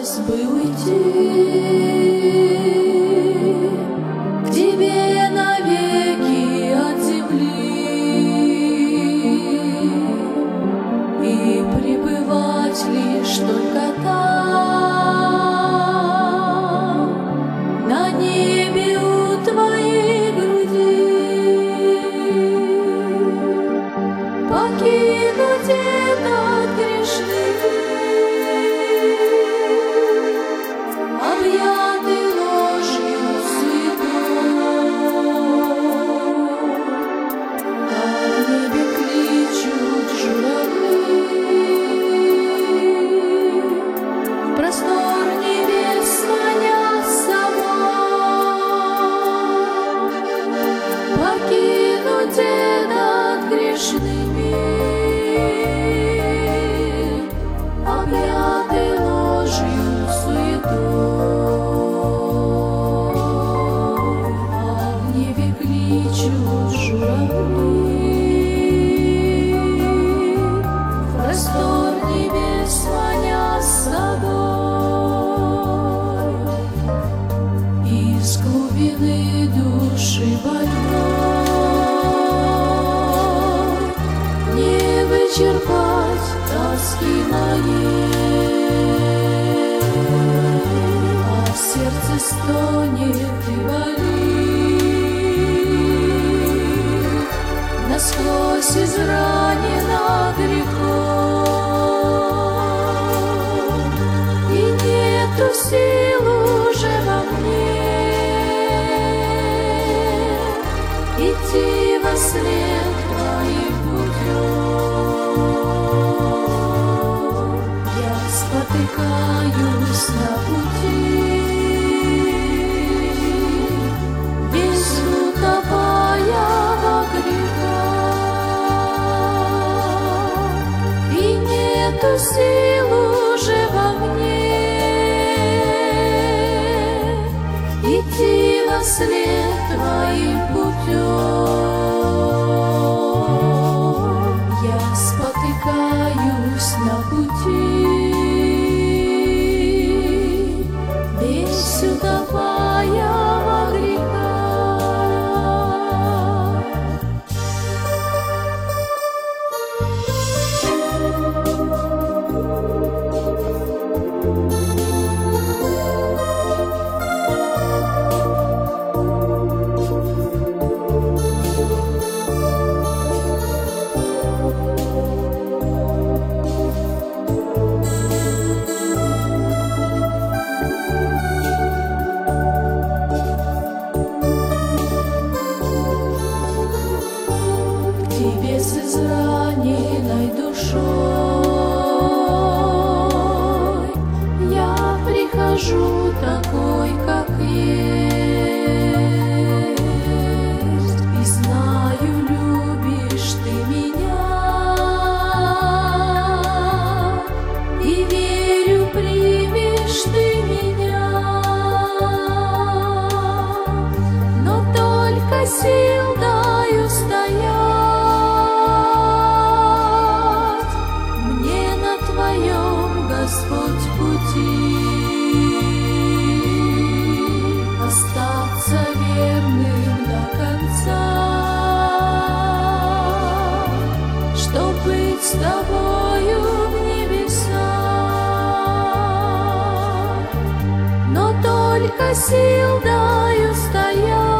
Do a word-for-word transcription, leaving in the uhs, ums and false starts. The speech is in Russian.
хотелось бы уйти к тебе навеки от земли и пребывать лишь только там, на небе у твоей груди, покинуть этот грешный объятый ложью святой. А в небе кличут журавли, в простор небес маня собой, покинуть этот грешный мир, объятый ложью суетой. А в небе кличут журавли, в простор небес маня собой. Из глубины души больной не вычерпать тоски моей, а сердце стонет и болит, насквозь изранена грехом, и нету сил уже во мне идти во след твоим путем. Я спотыкаюсь на пути, весь утопая во грехах, и нету сил уже во мне идти во след твоим путем. Я спотыкаюсь на пути, весь утопая во грехах. Тебе с израненной душой я прихожу такой, как есть, и знаю, любишь ты меня, и верю, примешь ты меня, но только сил дай устоять Господь пути, остаться верным до конца, чтоб быть с тобою в небесах, но только сил дай устоять